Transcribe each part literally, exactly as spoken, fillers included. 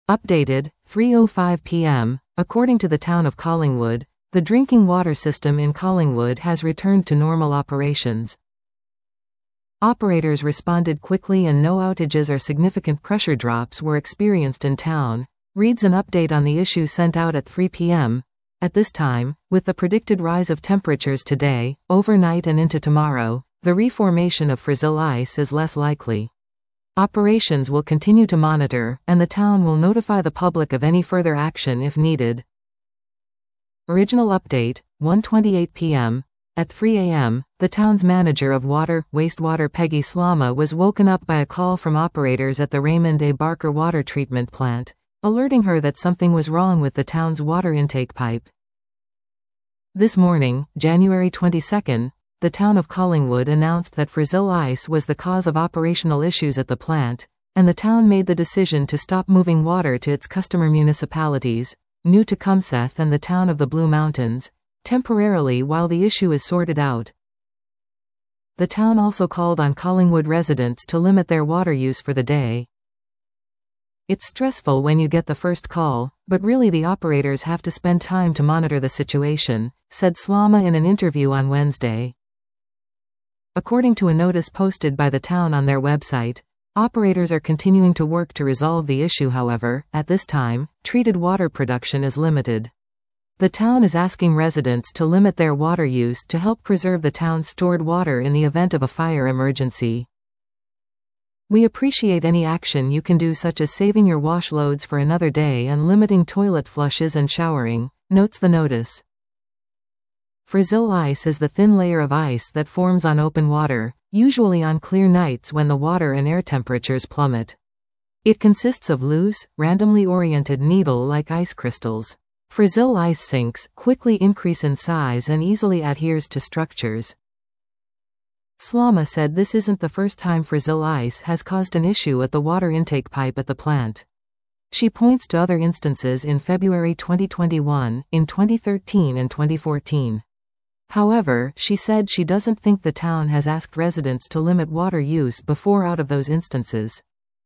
Updated, three oh five p m According to the town of Collingwood, the drinking water system in Collingwood has returned to normal operations. Operators responded quickly and no outages or significant pressure drops were experienced in town, reads an update on the issue sent out at three p m At this time, with the predicted rise of temperatures today, overnight and into tomorrow, the reformation of frizil ice is less likely. Operations will continue to monitor, and the town will notify the public of any further action if needed. Original update, one twenty-eight p m At three a m, the town's manager of water, wastewater Peggy Slama was woken up by a call from operators at the Raymond A. Barker water treatment plant, alerting her that something was wrong with the town's water intake pipe. This morning, January twenty-second, the town of Collingwood announced that frizil ice was the cause of operational issues at the plant, and the town made the decision to stop moving water to its customer municipalities, New Tecumseth and the town of the Blue Mountains, temporarily while the issue is sorted out. The town also called on Collingwood residents to limit their water use for the day. It's stressful when you get the first call, but really the operators have to spend time to monitor the situation, said Slama in an interview on Wednesday. According to a notice posted by the town on their website, operators are continuing to work to resolve the issue. However, at this time, treated water production is limited. The town is asking residents to limit their water use to help preserve the town's stored water in the event of a fire emergency. We appreciate any action you can do, such as saving your wash loads for another day and limiting toilet flushes and showering, notes the notice. Frizil ice is the thin layer of ice that forms on open water, usually on clear nights when the water and air temperatures plummet. It consists of loose, randomly oriented needle-like ice crystals. Frizil ice sinks quickly increase in size and easily adheres to structures. Slama said this isn't the first time frizil ice has caused an issue at the water intake pipe at the plant. She points to other instances in February twenty twenty-one, in twenty thirteen and twenty fourteen. However, she said she doesn't think the town has asked residents to limit water use before out of those instances.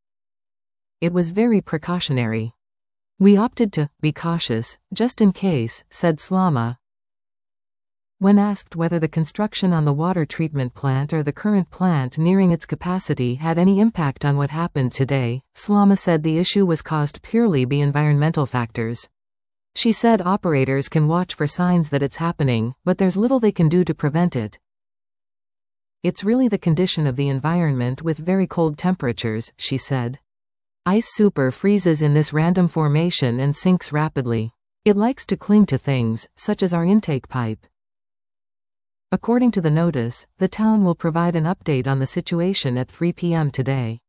It was very precautionary. We opted to be cautious, just in case, said Slama. When asked whether the construction on the water treatment plant or the current plant nearing its capacity had any impact on what happened today, Slama said the issue was caused purely by environmental factors. She said operators can watch for signs that it's happening, but there's little they can do to prevent it. It's really the condition of the environment with very cold temperatures, she said. Ice super freezes in this random formation and sinks rapidly. It likes to cling to things, such as our intake pipe. According to the notice, the town will provide an update on the situation at three p m today.